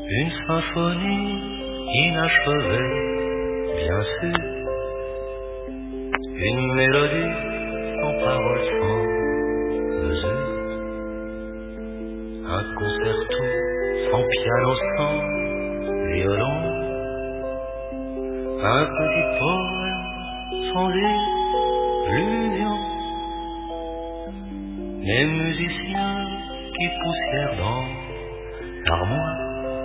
Une symphonie inachevée, bien sûr. Une mélodie sans parole, sans mesure. Un concerto sans piano, sans violon. Un petit poème sans illusion. Les musiciens qui poussièrent dans l'armoire.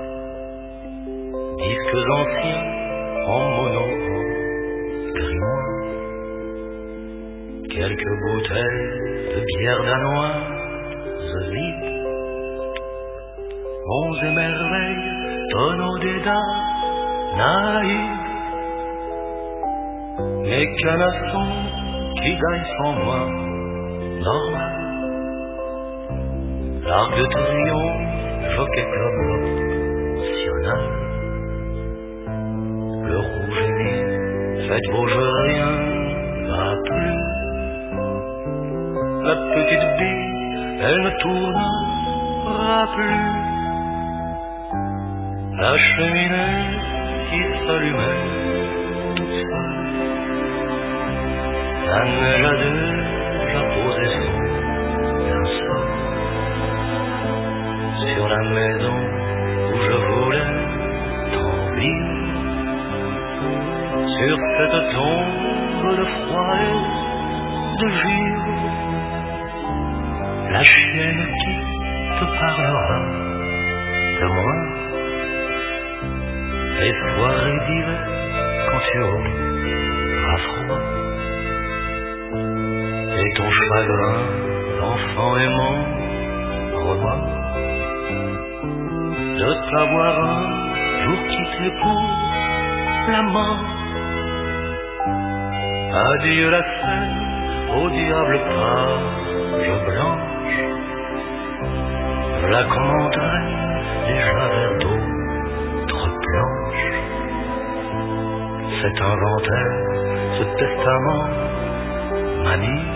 Disques anciens en mono, en grimoire. Quelques bouteilles de bière danoise vides. 11 merveilles, tonneaux d'Édat naïfs. Les canassons qui gagnent sans moi, normal. L'Arc de Triomphe, Jockey Club optionnel. Le rouge et vif, faites vos jeux, rien va plus. La petite bille, elle ne tournera plus. La cheminée qui s'allumait toute seule. La neige a déjà posé son linceul sur la maison où je voulais tant vivre. Sur cette tombe de froid et de givre, la chienne qui te parlera de moi. Les soirées d'hiver quand tu auras froid. Et ton chagrin d'enfant aimant remords de t'avoir un jour quitté pour la mort. Adieu la scène, au diable page blanche. La commanderait déjà vers d'autres planches. Cet inventaire, ce testament manie.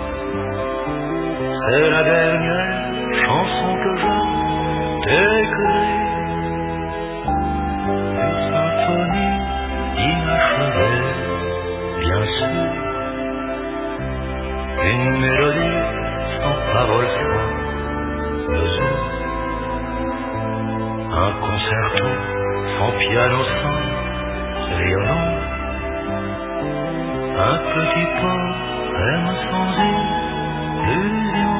C'est la dernière chanson que je t'écris. Une symphonie inachevée, bien sûr. Une mélodie sans parole, sans mesure. Un concerto sans piano, sans violon. Un petit poème sans illusion.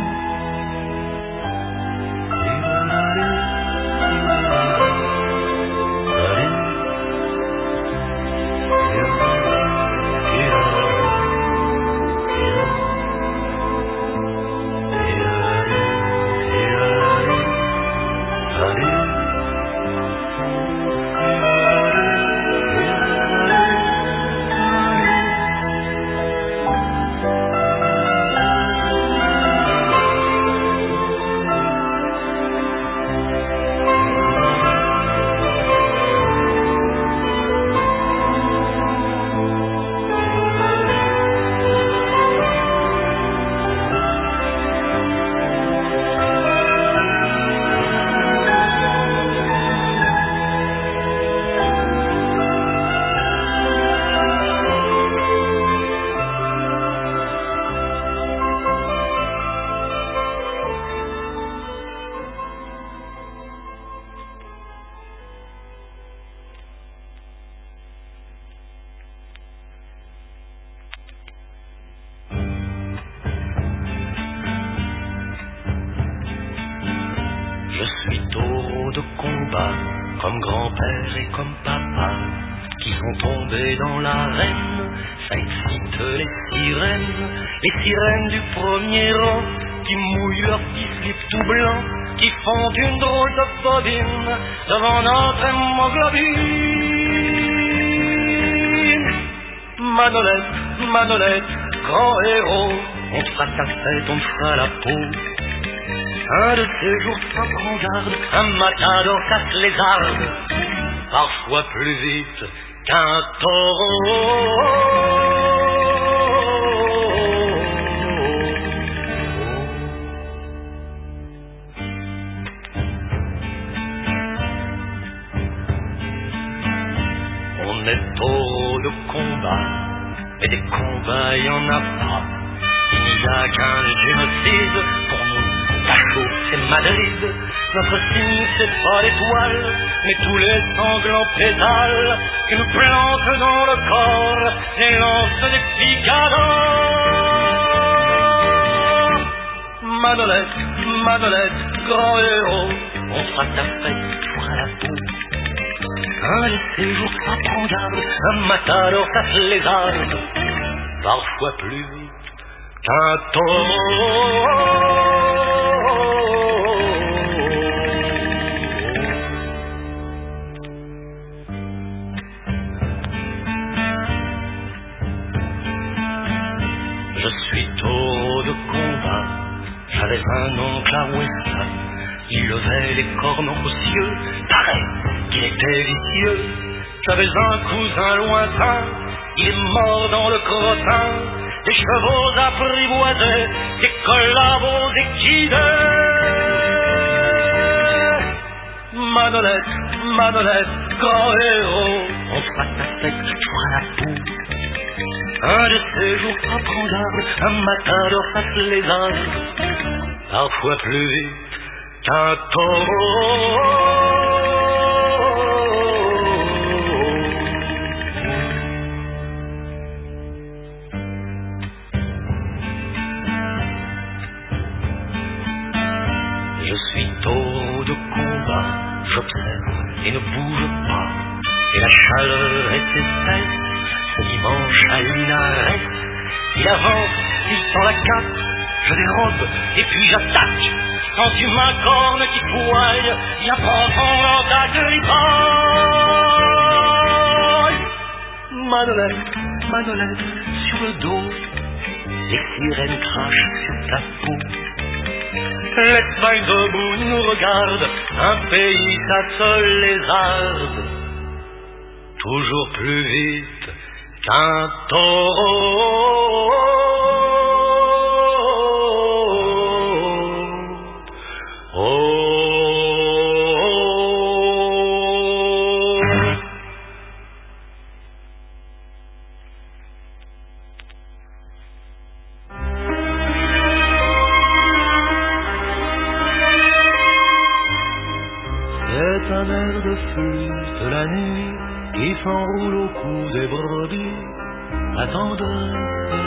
Comme grand-père et comme papa, qui sont tombés dans l'arène, ça excite les sirènes du premier rang, qui mouillent leur petit slip tout blanc, qui font une drôle de bobine devant notre hémoglobine. Manolette, grand héros, on te fera ta tête, on te fera la peau. Un de ces jours sans prendre garde, un matador casse les arbres, parfois plus vite qu'un taureau. est taureau de combat, mais des combats il n'y en a pas. Il n'y a qu'un génocide, pour nous, Dachau c'est Madrid. Notre signe c'est pas l'étoile, mais tous les sanglants pétales qui nous plantent dans le corps les lances des picadors. Manolette, Manolette, grand héros, on fera ta fête, fera la peau. Un des séjours apprendable, un matador casse les arbres, parfois plus vite qu'un taureau. Je suis taureau de combat, j'avais un oncle à Weston, il levait les cornes aux cieux, pareil qu'il était vicieux. J'avais un cousin lointain, il est mort dans le crottin, des chevaux apprivoisés, des collabos équidés. Manolette, Manolette, grand héros, on fera ta tête, tu feras la peau. Un de ces jours apprendable, un matador fasse les âges, parfois plus vite qu'un taureau. Je suis taureau de combat, j'observe et ne bouge pas, et la chaleur est épaisse. Ce dimanche à Linares, il avance, il sent la cape, je dérobe et puis j'attaque. Quand tu ma corne qui poille, il apprend son attaque ripaille. Manolette, Manolette, sur le dos, les sirènes crachent sur ta peau. L'Espagne debout nous regarde, un pays s'assolézarde, toujours plus vite qu'un taureau. C'est un air de flûte la nuit qui s'enroule au cou des brebis, la tendresse.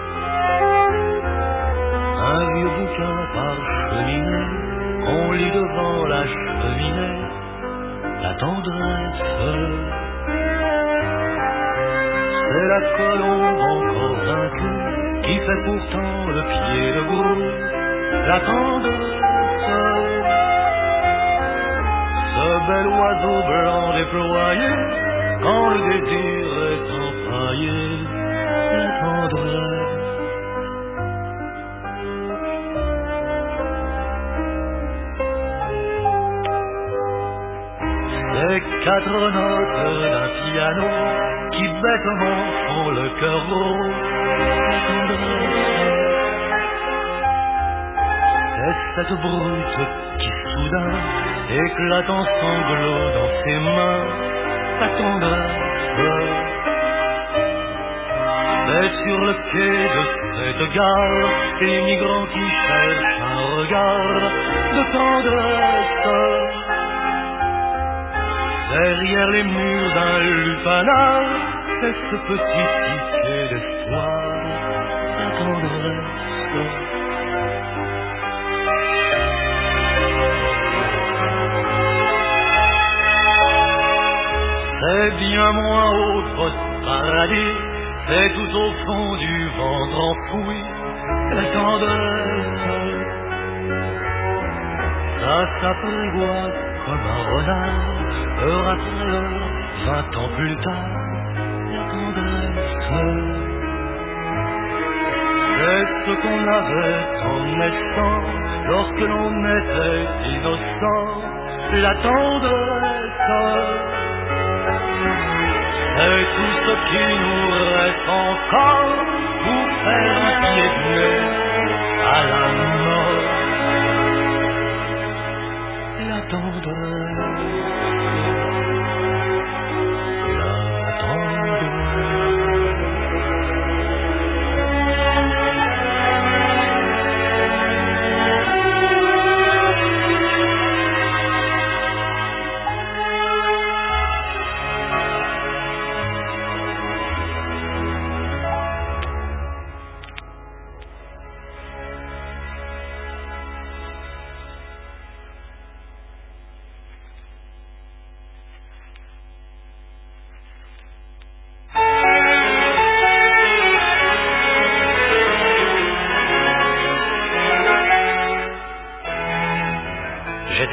Un vieux bouquin parcheminé, on lit devant la cheminée, la tendresse. C'est la colombe encore vaincue qui fait pourtant le pied debout, la tendresse. Ce bel oiseau blanc déployé, quand le désir est empaillé, la tendresse. Ces quatre notes d'un piano qui bêtement font le cœur gros, la tendresse. C'est cette brute qui soudain éclate en sanglots dans ses mains, la tendresse. C'est sur le quai de cette gare les migrants qui cherchent un regard de tendresse. Derrière les murs d'un lupanar, c'est ce petit ticket d'espoir, la tendresse. C'est bien moins autre paradis, c'est tout au fond du ventre enfoui, la tendresse. Ça s'apprivoise comme un renard, heure après heure, 20 ans plus tard, la tendresse. C'est ce qu'on avait en naissant, lorsque l'on était innocent, la tendresse. C'est tout ce qui nous reste encore pour faire un pied de nez à la mort. La tendresse, la tendresse.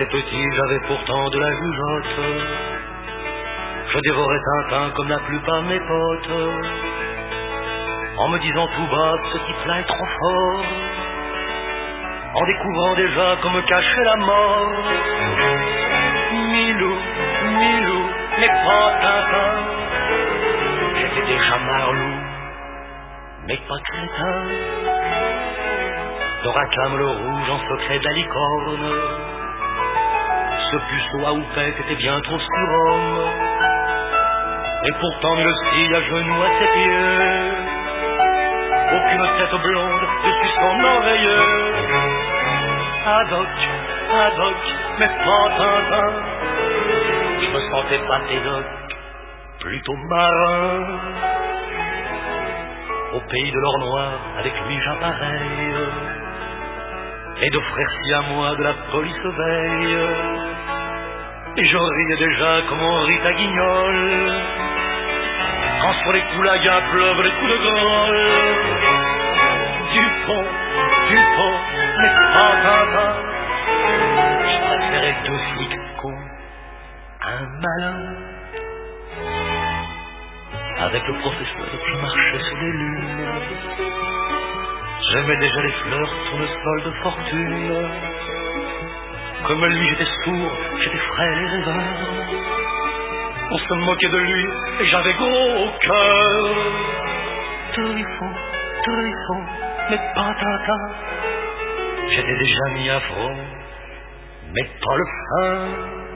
j'étais petit, j'avais pourtant de la jugeote. Je dévorais Tintin comme la plupart de mes potes, en me disant tout bas, ce type-là est trop fort, en découvrant déjà qu'on me cachait la mort. Milou, Milou, mais pas Tintin. J'étais déjà Marlou, mais pas crétin. Doracam le rouge en secret de la licorne, ce puceau à houppette était bien trop surhomme, et pourtant le style à genoux à ses pieds, aucune tête blonde dessus son oreiller. Haddock, mais pas Tintin. Je me sentais pas Tédoc, plutôt marin. Au pays de l'or noir, avec lui j'appareille, et deux frères si à moi de la police veille. Et je riais déjà comme on rit à Guignol, quand sur les coulagas pleuvent les coups de grolle. Dupont, mais pas Tintin. Je préférais deux flics cons, un malin. Avec le professeur qui marchait sur les lunes, j'aimais déjà les fleurs sur le sol de fortune. Comme lui j'étais sourd, j'étais frêle et rêveur. On se moquait de lui et j'avais gros au cœur. Truffaut, mais pas Tintin. J'étais déjà mis à front, mais pas le fin.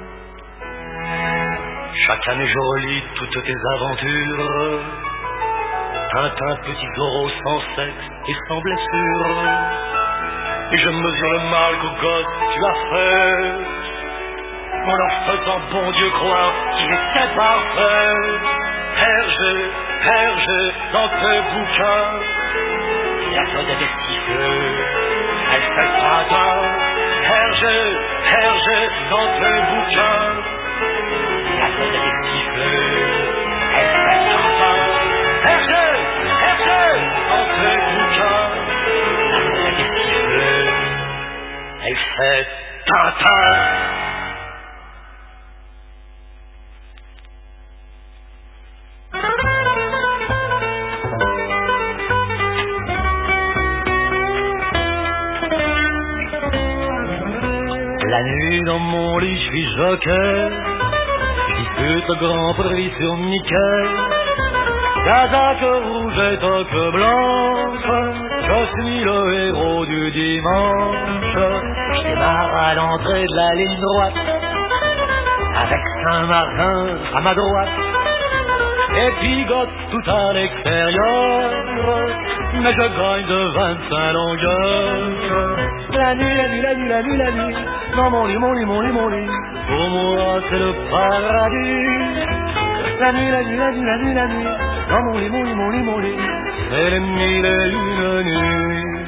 Chaque année je relis toutes tes aventures. Tintin, petit Zorro sans sexe et sans blessure. Et je mesure le mal qu'au gosse tu as fait, en leur faisant bon Dieu croire qu'il était parfait. Hergé, dans tes bouquins, il a fait des siffleux, elle fait Tintin. Hergé, dans tes bouquins, il a fait des siffleux, elle fait Tintin. Hergé, dans tes bouquins, il a fait des siffleux, elle fait Tintin. La nuit dans mon lit, je suis jockey, je dispute Grand Prix sur Mickey. Casaque rouge et toque blanche, je suis le héros du dimanche. Je démarre à l'entrée de la ligne droite, avec Saint-Martin à ma droite, et pigote tout à l'extérieur, mais je gagne de 25 longueurs. La nuit, dans mon lit, pour moi c'est le paradis. La nuit, dans mon lit, c'est les 1001 nuits.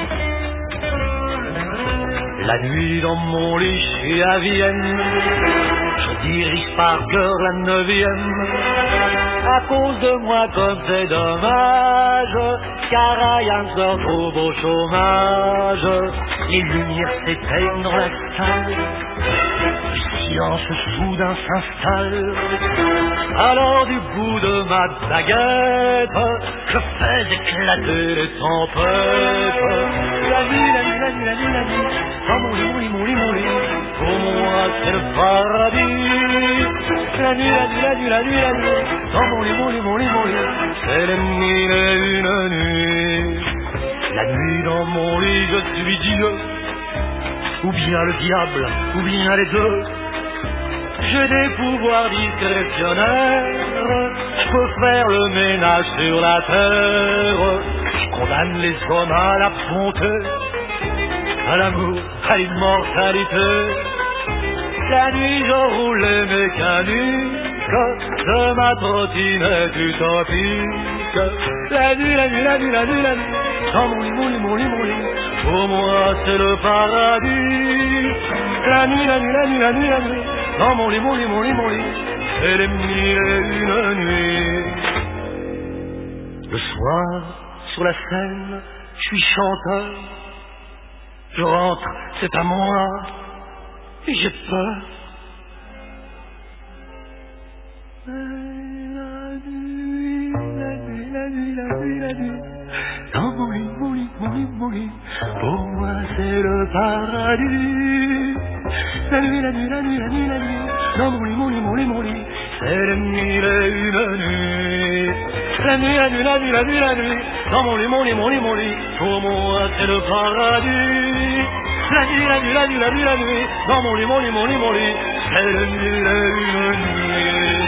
La nuit dans mon lit, je suis à Vienne, je dirige par cœur la 9e. À cause de moi comme c'est dommage, Karajan se retrouve au chômage. Les lumières s'éteignent dans la salle, le silence soudain s'installe. Alors du bout de ma baguette, je fais éclater les tempêtes. La nuit, dans mon lit, pour moi c'est le paradis. La nuit, dans mon lit, c'est les 1001 nuits. La nuit dans mon lit, je suis Dieu, ou bien le diable, ou bien les deux. J'ai des pouvoirs discrétionnaires, je peux faire le ménage sur la terre. Je condamne les hommes à la bonté, à l'amour, à l'immortalité. La nuit je roule les mécaniques de ma trottinette utopique. La nuit, dans mon lit, pour moi c'est le paradis. La nuit, dans mon lit, c'est les 1001 nuits. Le soir, sur la scène, je suis chanteur. Je rentre, c'est à moi. et j'ai peur. La nuit, dans mon lit, pour moi c'est le paradis. La nuit, dans mon lit, c'est les mille et une nuits. La nuit, dans mon lit, pour moi c'est le paradis. La nuit, dans mon lit, c'est les mille et une nuits.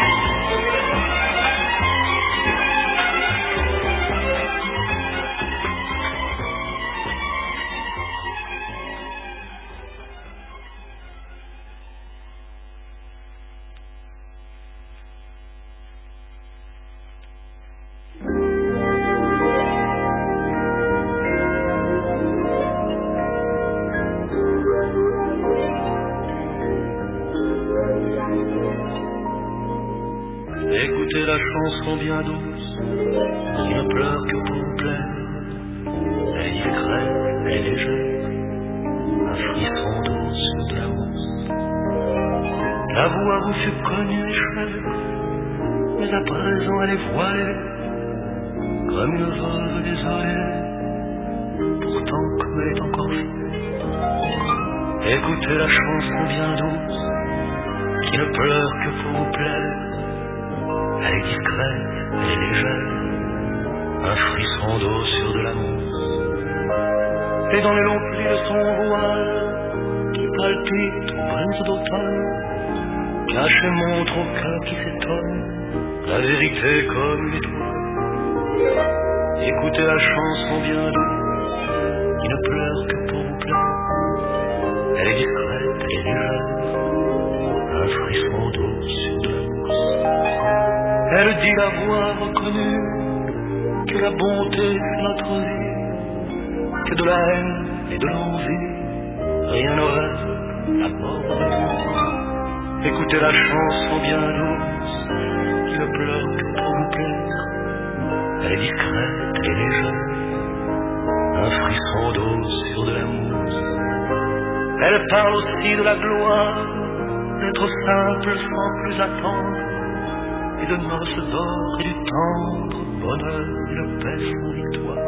Écoutez la chanson bien douce, qui ne pleure que pour vous plaire. Elle est discrète, elle est légère, un frisson d'eau sur de la mousse. La voix vous fut connue et chère, mais à présent elle est voilée, comme une veuve désolée, pourtant comme elle est encore fière. Écoutez la chanson bien douce, qui ne pleure que pour vous plaire. Elle est discrète, elle est légère, un frisson d'eau sur de la mousse. Et dans les longs plis de son voile, qui palpite aux brises d'automne, cache et montre au cœur qui s'étonne la vérité comme une étoile. Écoutez la chanson bien douce, qui ne pleure que pour vous plaire. Elle est discrète, elle est légère, un frisson d'eau sur de la mousse. Elle dit l'avoir reconnue, que la bonté c'est notre vie, que de la haine et de l'envie, rien ne reste à bord de nous. Écoutez la chanson bien douce, qui ne pleure que pour vous plaire. Elle est discrète, elle est légère, un frisson d'eau sur de la mousse. Elle parle aussi de la gloire, d'être simple sans plus attendre, et de noces d'or et du tendre bonheur et de paix sans victoire.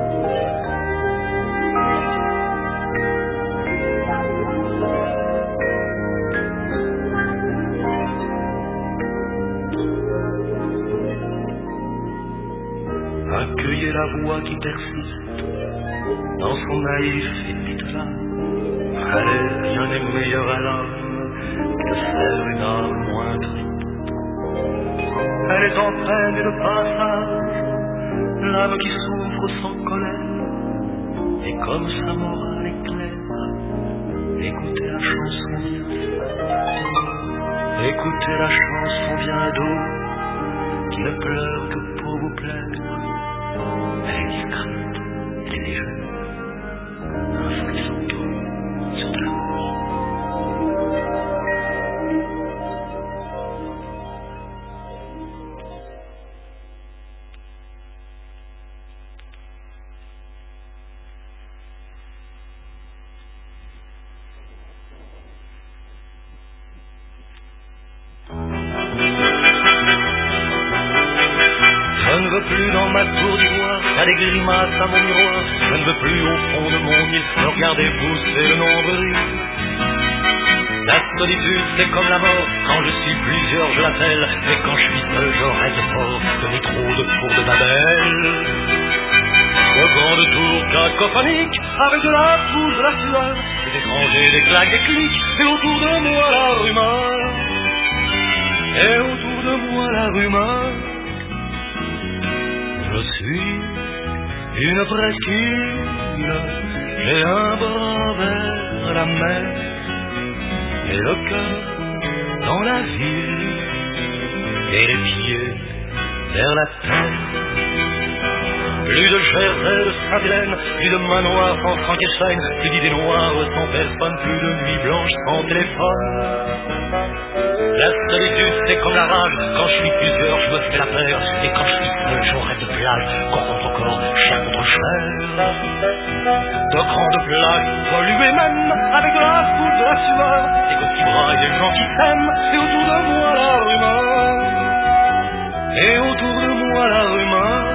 Accueillez la voix qui persiste dans son naïf épitaphe. Allez, rien n'est meilleur à l'homme que de faire une âme moins triste. Elle est en peine et de passage, l'âme qui souffre sans colère, et comme sa morale est claire, écoutez la chanson bien sage. Écoutez la chanson bien douce, qui ne pleure que pour vous plaire. Elle est discrète, elle est légère, un frisson d'eau sur de la mousse. Je ne veux plus dans ma tour d'ivoire faire des grimaces à mon miroir. Je ne veux plus au fond de mon île me regarder pousser le nombril. La solitude c'est comme la mort. Quand je suis plusieurs je l'appelle, mais quand je suis seul je reste fort. De métro, de cour de Babel, de grandes tours cacophoniques avec de la pousse, de la sueur, des étrangers, des claques, des clics, et autour de moi la rumeur, et autour de moi la rumeur. Je suis une presqu'île, j'ai un bras vers la mer, et le cœur dans la ville, et les pieds vers la terre. Plus de Jersey, de Sainte-Hélène, plus de manoirs sans Frankenstein, plus d'idées noires sans personne, plus de nuits blanches sans téléphone. La solitude c'est comme la rage, quand je suis plusieurs je me fais la paire, et quand je suis seul j'aurai de plage, corps contre corps, chair contre chair. De grandes plages polluées même, avec de la foule, de la sueur, des petits bras et des gens qui s'aiment, et autour de moi la rumeur. Et autour de moi la rumeur.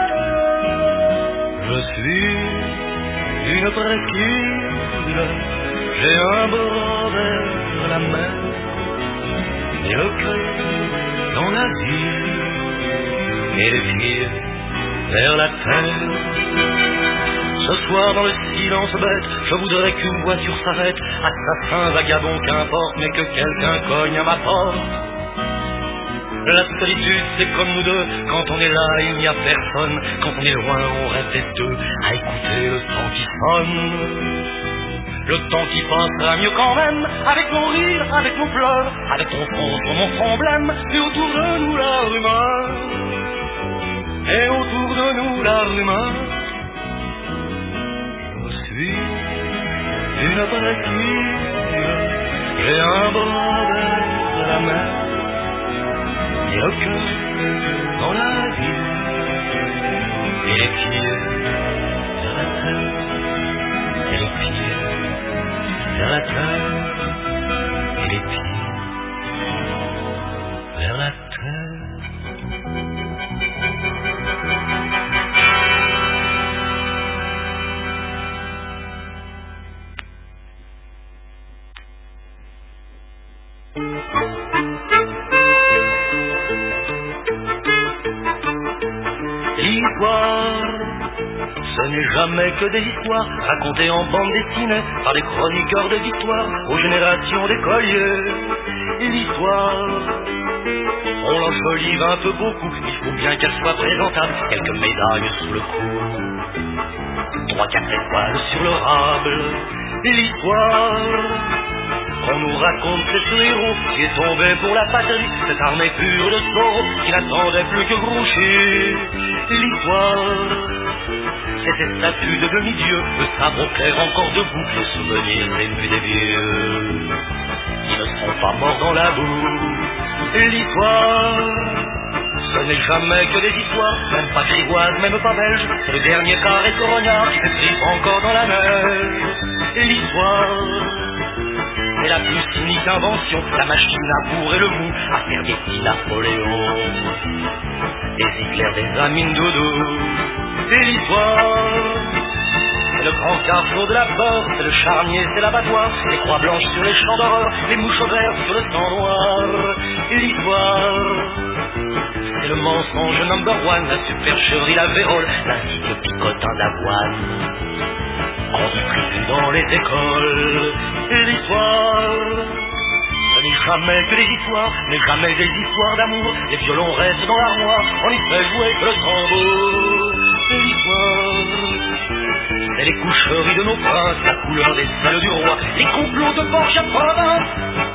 Je suis une presqu'île, j'ai un bras vers la mer, et le cœur dans la ville, et les pieds vers la terre. Ce soir dans le silence bête, je voudrais qu'une voiture s'arrête, assassin, vagabond, qu'importe, mais que quelqu'un cogne à ma porte. La solitude c'est comme nous deux, quand on est là il n'y a personne, quand on est loin on reste les deux, à écouter le temps qui sonne. Le temps qui passera mieux quand même, avec nos rires, avec nos pleurs, avec ton front sur mon front blême, et autour de nous la rumeur. Et autour de nous la rumeur. Je suis une presqu'île, j'ai un bras vers la mer, et le cœur dans la ville, et les pieds vers la terre, et les pieds vers la terre, et les pieds vers la terre. L'histoire, ce n'est jamais que des histoires racontées en bande dessinée par des chroniqueurs de victoire aux générations d'écoliers. L'histoire, on l'enjolive un peu beaucoup, il faut bien qu'elle soit présentable, quelques médailles sous le cou, 3-4 étoiles sur le rable. L'histoire, on nous raconte c'est ce héros qui est tombé pour la patrie, cette armée pure de sorrow qui n'attendait plus que Grouchy. L'histoire, c'est ces statues de demi-dieux, le sabre clair encore debout, les souvenirs émus des vieux, qui ne seront pas morts dans la boue. L'histoire, ce n'est jamais que des histoires, même pas grivoises, même pas belges, c'est le dernier carré coronard qui s'effrite encore dans la neige. L'histoire, c'est la plus cynique invention, la machine à bourrer le mou, à faire des petits Napoléons, des Hitler, des Amine Doudou. C'est l'histoire, c'est le grand carrefour de la Borde, c'est le charnier, c'est l'abattoir, les croix blanches sur les champs d'horreur, les mouches au vert sur le sang noir. L'histoire, c'est le mensonge number one, la supercherie, la vérole, ainsi que picotin d'avoine, on distribue dans les écoles. L'histoire, ce n'est jamais que des histoires, mais jamais des histoires d'amour. Les violons restent dans l'armoire, on y fait jouer que le tambour. L'histoire, c'est les coucheries de nos princes, la couleur des selles du roi, les complots de Borgia province,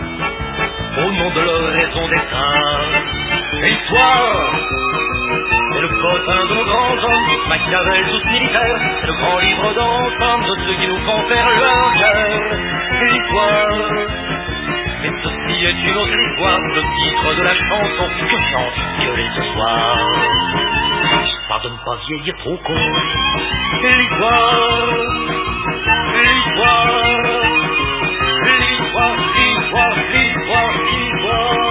au nom de leur raison d'État. L'histoire, c'est le potin de nos grands hommes, Machiavel tous militaires, c'est le grand livre d'ensemble de ceux qui nous font faire leur guerre. L'histoire, mais ceci est une autre histoire, le titre de la chanson que chante violer ce soir. Histoire de ne pas vieillir trop con. L'histoire, l'histoire, l'histoire, l'histoire, l'histoire, l'histoire.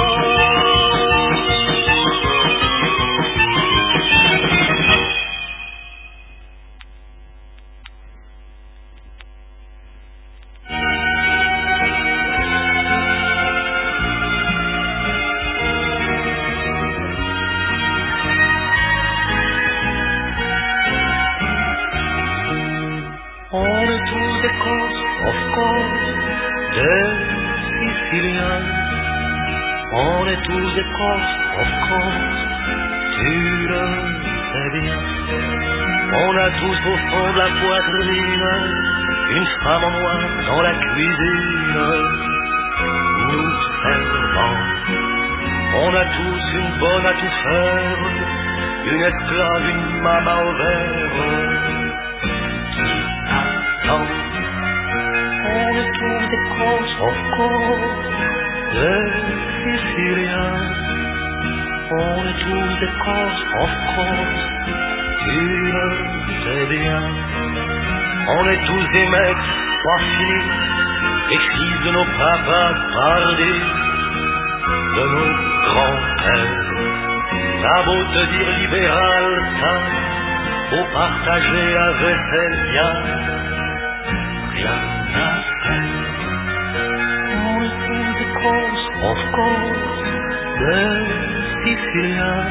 On est tous des Corses, of course, tu le sais bien. On a tous au fond de la poitrine une femme en noir dans la cuisine nous servant. On a tous une bonne à tout faire, une esclave, une maman au verre qui attend. On est tous des Corses, of course, des Siciliens. On est tous des Corses, of course, tu le sais bien. On est tous des mecs pas finis, les fils de nos papas pardis, de nos grands-pères. T'as beau te dire libéral, ça, faut partager avec Célia, rien à faire. On est tous des causes, of course, des Siciliens.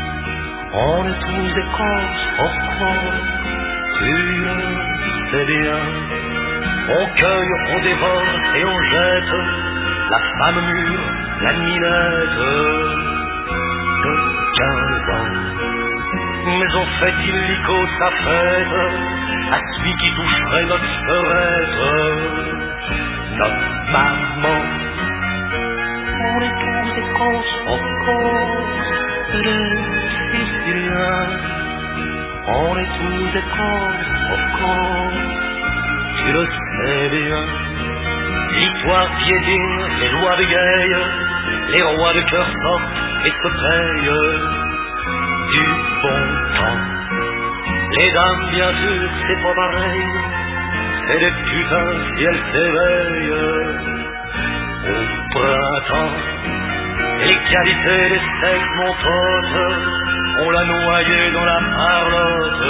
On est tous des causes, of course, tu le sais bien. On cueille, on dévore et on jette la femme mûre, la minette de 15 ans. Mais on fait illico sa fête à celui qui toucherait notre sœurette, notre maman. On est tous des causes, of course, des Siciliens. On est tous des causes, of course, tu le sais bien. L'histoire piétine, les lois bégayent, les rois de cœur sortent et se payent du bon temps. Les dames, bien sûr, c'est pas pareil, c'est des putains si elles s'éveillent au printemps. Les qualités des sexes, mon pote, on l'a noyé dans la parlotte,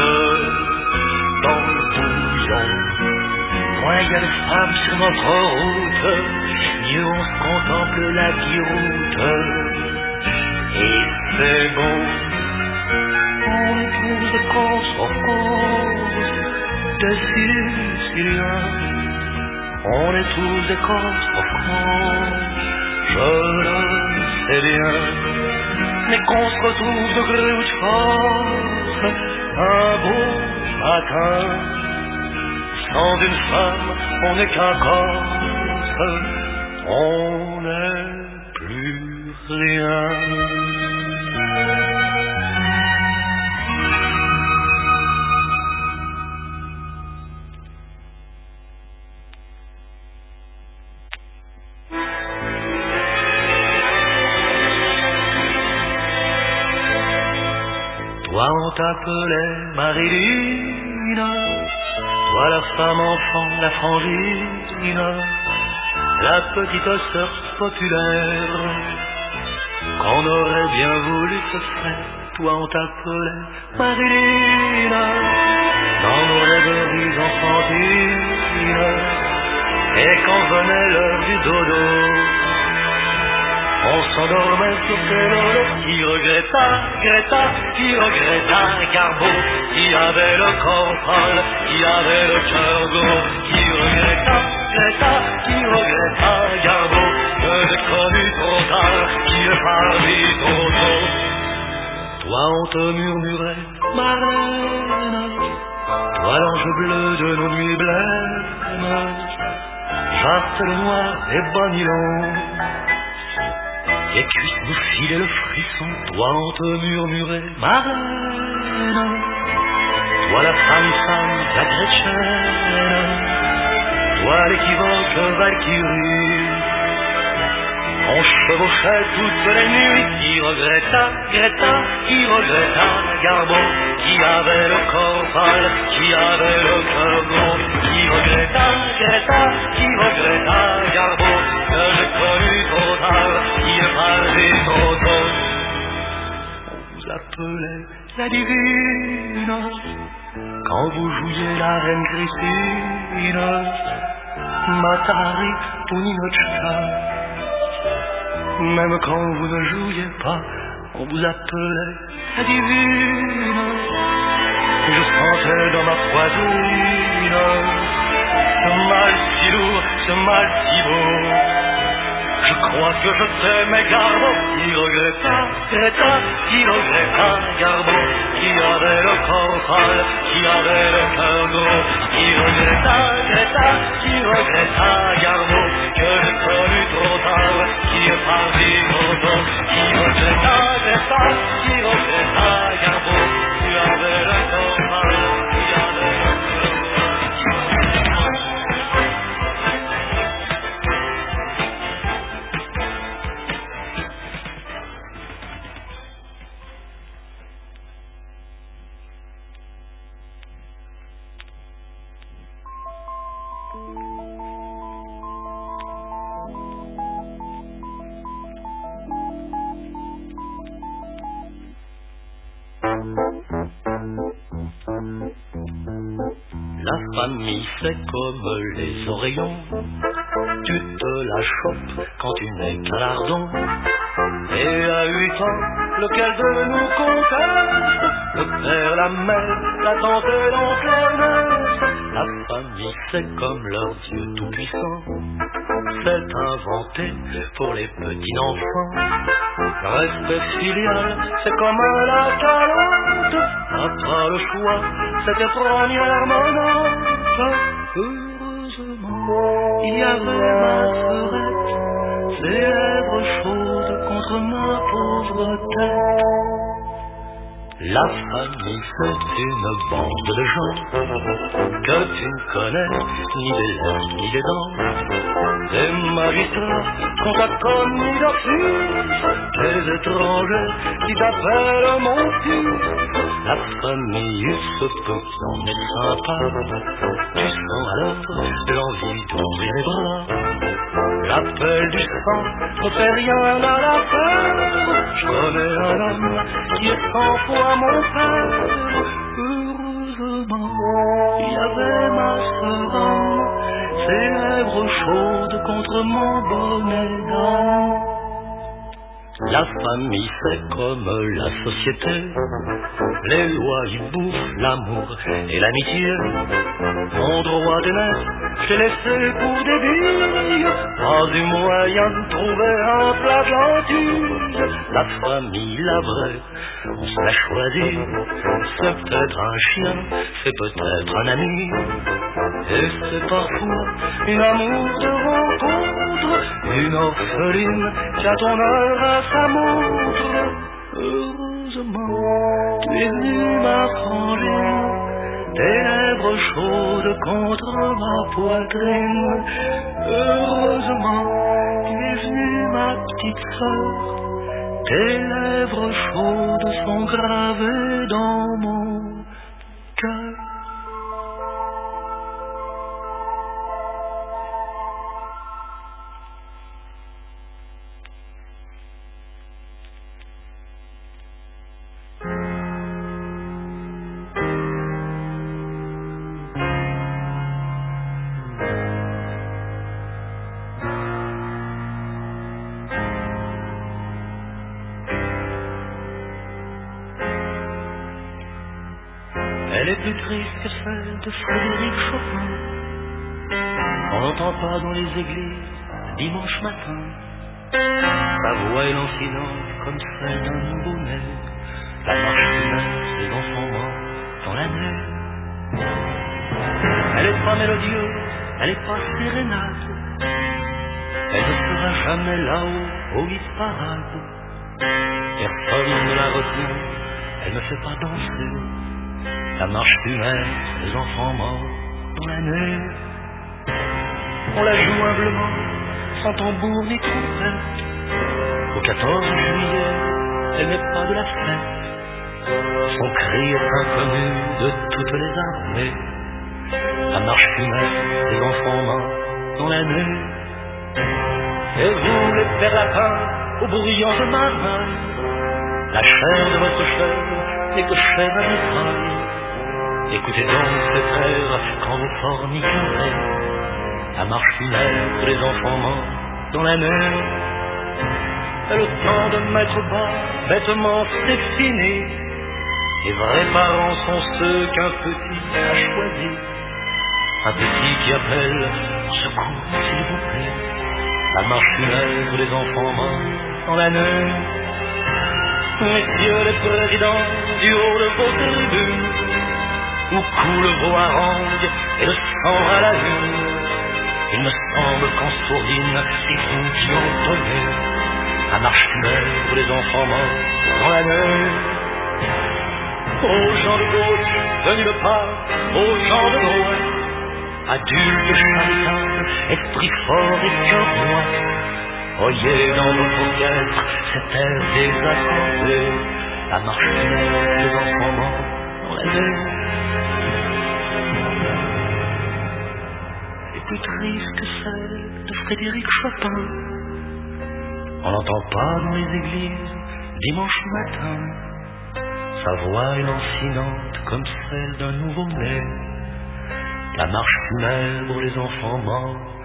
dans le bouillon. Moins il y a de femmes sur notre route, mieux on se contemple la guiroute. Et c'est bon. On est tous des causes, of course, des Siciliens. On est tous des causes, of course, je le sais bien. Mais qu'on se retrouve de gré ou de force, un beau matin, sans une femme, on n'est qu'un corps, on n'est plus rien. Toi on t'appelait Marilyn, toi la femme enfant, la frangine, la petite sœur populaire, qu'on aurait bien voulu se faire. Toi on t'appelait Marilyn, dans nos rêveries enfantines. Et quand venait l'heure du dodo, on s'endormait sur tes lots. Qui regretta, qui regretta Garbeau, qui avait le corps pâle, qui avait le cœur gros. Qui regretta, qui regretta Garbeau, que j'ai connu trop tard, qui est parti trop tôt. Toi on te murmurait, ma reine, toi l'ange bleu de nos nuits blêmes, Jacques le noir et Bonilon. Les cuisses nous filaient le frisson, toi on te murmurait, ma reine, toi la femme greccienne, toi l'équivoque Valkyrie. On chevauchait toutes les nuits. Qui regretta, qui regretta Garbeau, qui avait le corps pâle, qui avait le cœur gros. Qui regretta, qui regretta Garbeau, que j'ai connu trop tard, qui est parti trop tôt. On vous appelait la divine quand vous jouiez la reine Christine, Matari ou Ninochka. Même quand vous ne jouiez pas, on vous appelait la divine. Je sentais dans ma poitrine ce mal si lourd, ce mal si beau. Je crois que je t'aimais Garbeau. Qui regretta, qui regretta Garbeau, qui avait le corps pâle, qui avait le cœur gros. Qui regretta, qui regretta Garbeau, que j'ai connu trop tard, qui est parti trop tôt. Qui regretta, qui regretta Garbeau, qui avait le corps pâle, qui avait le cœur gros. famille, c'est comme les oreillons. Tu te la chopes quand tu n'es qu'un lardon. Et à 8 ans, lequel de nous conteste? Le père, la mère, la tante et l'oncle. La famille, c'est comme leur Dieu tout-puissant. C'est inventé pour les petits enfants. Le respect filial, c'est comme la calotte. T'as pas le choix, c'est tes premières menottes. Heureusement, il y avait ma sœurette, ses lèvres chaudes contre ma pauvre tête. La famille, c'est une bande de gens que tu ne connais ni des lèvres ni des dents. Des magistrats qu'on t'a commis d'office, des étrangers qui t'appellent mon fils. La famille se peut en être sympa. Tu sens alors l'envie d'ouvrir les bras. L'appel du sang ne fait rien à l'affaire. Je connais un homme qui est 100 fois mon père. Heureusement, il y avait ma sœur, ses lèvres chaudes contre mon bonnet d'âme. La famille, c'est comme la société. Les lois y bouffent l'amour et l'amitié. Mon droit de naître, j'ai laissé pour des billes. Pas du moyen de trouver un plat gentil. La famille, la vraie, on se l'a choisi. C'est peut-être un chien, c'est peut-être un ami. Et c'est parfois une amour de rencontre, une orpheline qui a ton heure à sa montre. Heureusement, tu es venu ma frangine, tes lèvres chaudes contre ma poitrine. Heureusement, tu es venu ma petite sœur, tes lèvres chaudes sont gravées dans mon cœur. Elle est plus triste que celle de Frédéric Chopin. On n'entend pas dans les églises dimanche matin. Sa voix est lancinante comme celle d'un nouveau-né. La marche humaine des enfants morts dans la neige. Elle est pas mélodieuse, elle est pas sérénade. Elle ne sera jamais là-haut, au hit-parade. Personne ne la retient, elle ne fait pas danser. La marche funèbre des enfants morts dans la neige. On la joue humblement, sans tambour ni trompette. Au 14 juillet, elle n'est pas de la fête. Son cri est inconnu de toutes les armées. La marche funèbre des enfants morts dans la neige. Et vous, les pères lapins, aux brillantes marins, la chair de votre chair n'est que chair à mitraille. Écoutez donc cet air quand vous forniquerez. La marche funèbre des enfants morts dans la neige. Et le temps de mettre bas, bêtement c'est fini. Les vrais parents sont ceux qu'un petit a choisi. Un petit qui appelle au secours, s'il vous plaît. La marche funèbre des enfants morts dans la neige. Messieurs les présidents, du haut de vos tribunes, où coulent vos harangues et le sang à la lune, il me semble qu'en sourdine, c'est vous qui entonnez la marche funèbre des enfants morts dans la neige. Aux gens de gauche, venus de part, aux gens de droite, adultes charitables, esprits forts et cœurs noirs, oyez dans votre orchestre cet air désaccordé, la marche funèbre des enfants morts dans la neige. Plus triste que celle de Frédéric Chopin. On n'entend pas dans les églises dimanche matin. Sa voix est lancinante comme celle d'un nouveau-né. la marche funèbre, les enfants morts,